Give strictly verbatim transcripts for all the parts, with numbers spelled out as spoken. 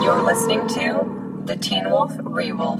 You're listening to The Teen Wolf Rewolf.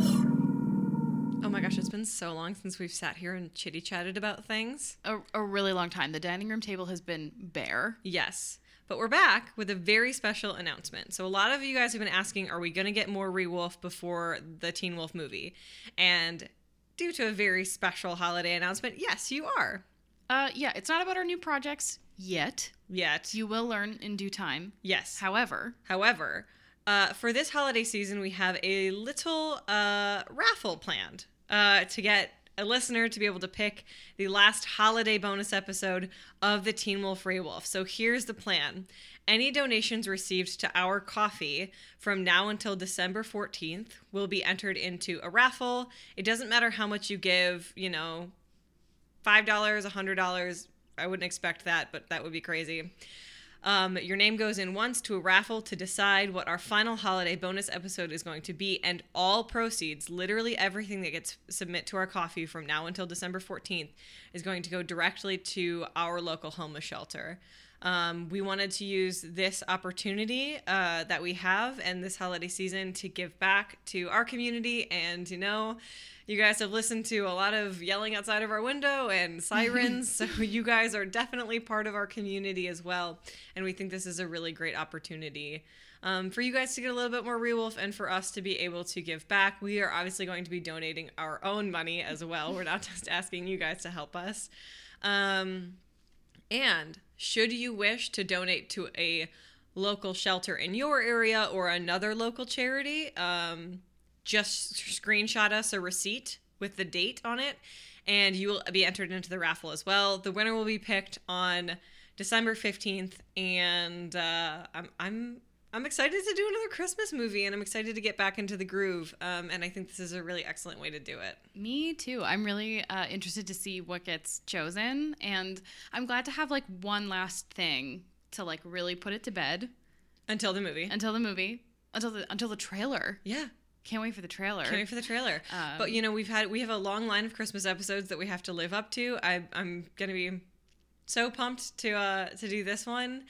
Oh my gosh, it's been so long since we've sat here and chitty-chatted about things. A, a really long time. The dining room table has been bare. Yes, but we're back with a very special announcement. So a lot of you guys have been asking, are we going to get more Rewolf before the Teen Wolf movie? And due to a very special holiday announcement, yes, you are. Uh, yeah, it's not about our new projects yet. Yet. You will learn in due time. Yes. However. However, uh, for this holiday season, we have a little uh, raffle planned uh, to get a listener to be able to pick the last holiday bonus episode of the Teen Wolf Rewolf. So here's the plan. Any donations received to our coffee from now until December fourteenth will be entered into a raffle. It doesn't matter how much you give, you know, five dollars, one hundred dollars. I wouldn't expect that, but that would be crazy. Um, your name goes in once to a raffle to decide what our final holiday bonus episode is going to be, and all proceeds, literally everything that gets submit to our coffee from now until December fourteenth, is going to go directly to our local homeless shelter. Um, we wanted to use this opportunity uh, that we have and this holiday season to give back to our community. And, you know, you guys have listened to a lot of yelling outside of our window and sirens, so you guys are definitely part of our community as well. And we think this is a really great opportunity um, for you guys to get a little bit more Rewolf and for us to be able to give back. We are obviously going to be donating our own money as well. We're not just asking you guys to help us. Um, and should you wish to donate to a local shelter in your area or another local charity, um, just screenshot us a receipt with the date on it, and you will be entered into the raffle as well. The winner will be picked on December fifteenth, and uh, I'm I'm I'm excited to do another Christmas movie, and I'm excited to get back into the groove. Um, and I think this is a really excellent way to do it. Me too. I'm really uh, interested to see what gets chosen, and I'm glad to have like one last thing to like really put it to bed Until the movie. until the movie, until the until the trailer. Yeah. Can't wait for the trailer. Can't wait for the trailer. Um, but you know, we've had we have a long line of Christmas episodes that we have to live up to. I I'm gonna be so pumped to uh to do this one,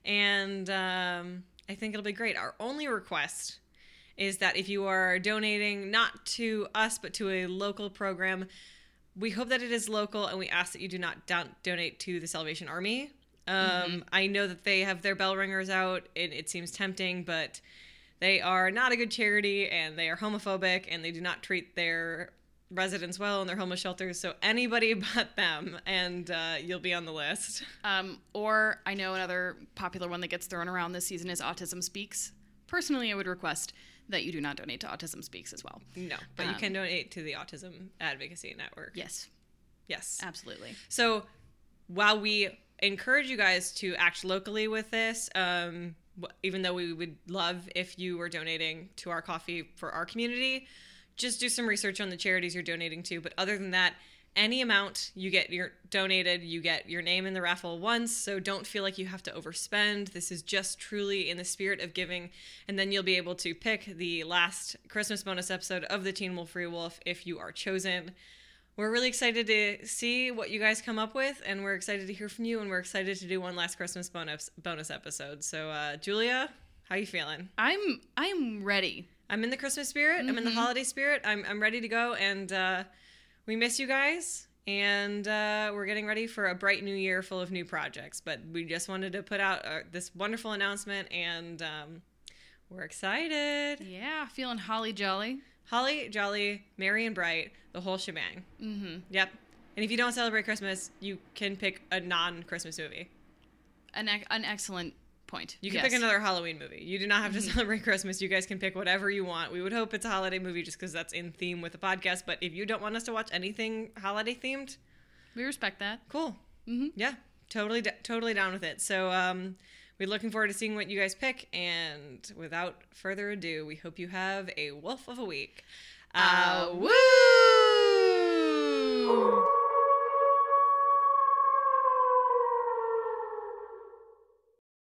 and um, I think it'll be great. Our only request is that if you are donating not to us but to a local program, we hope that it is local, and we ask that you do not don- donate to the Salvation Army. Um, mm-hmm. I know that they have their bell ringers out, and it seems tempting, but they are not a good charity, and they are homophobic, and they do not treat their residents well in their homeless shelters. So anybody but them, and uh, you'll be on the list. Um, or I know another popular one that gets thrown around this season is Autism Speaks. Personally, I would request that you do not donate to Autism Speaks as well. No, but um, you can donate to the Autism Advocacy Network. Yes. Yes. Absolutely. So while we encourage you guys to act locally with this, um, even though we would love if you were donating to our coffee for our community, just do some research on the charities you're donating to. But other than that, any amount you get your donated, you get your name in the raffle once. So don't feel like you have to overspend. This is just truly in the spirit of giving. And then you'll be able to pick the last Christmas bonus episode of the Teen Wolf Rewolf if you are chosen. We're really excited to see what you guys come up with, and we're excited to hear from you, and we're excited to do one last Christmas bonus bonus episode. So, uh, Julia, how you feeling? I'm I'm ready. I'm in the Christmas spirit. Mm-hmm. I'm in the holiday spirit. I'm I'm ready to go, and uh, we miss you guys, and uh, we're getting ready for a bright new year full of new projects. But we just wanted to put out uh, this wonderful announcement, and um, we're excited. Yeah, feeling holly jolly. Holly, jolly, merry, and bright, the whole shebang. Mm-hmm. Yep. And if you don't celebrate Christmas, you can pick a non-Christmas movie. An an excellent point. You can yes. pick another Halloween movie. You do not have to mm-hmm. celebrate Christmas. You guys can pick whatever you want. We would hope it's a holiday movie just because that's in theme with the podcast. But if you don't want us to watch anything holiday-themed, we respect that. Cool. Mm-hmm. Yeah, totally, totally down with it. So, um... we're looking forward to seeing what you guys pick, and without further ado, we hope you have a wolf of a week. Uh, woo!